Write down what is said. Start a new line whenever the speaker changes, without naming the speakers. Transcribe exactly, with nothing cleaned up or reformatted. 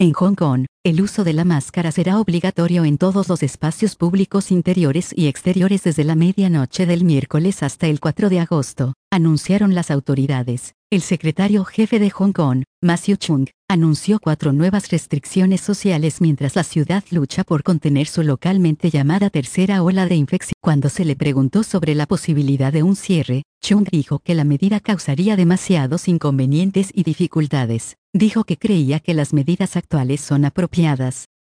En Hong Kong, el uso de la máscara será obligatorio en todos los espacios públicos interiores y exteriores desde la medianoche del miércoles hasta el cuatro de agosto, anunciaron las autoridades. El secretario jefe de Hong Kong, Ma Siu-chung, anunció cuatro nuevas restricciones sociales mientras la ciudad lucha por contener su localmente llamada tercera ola de infección. Cuando se le preguntó sobre la posibilidad de un cierre, Chung dijo que la medida causaría demasiados inconvenientes y dificultades. Dijo que creía que las medidas actuales son apropiadas.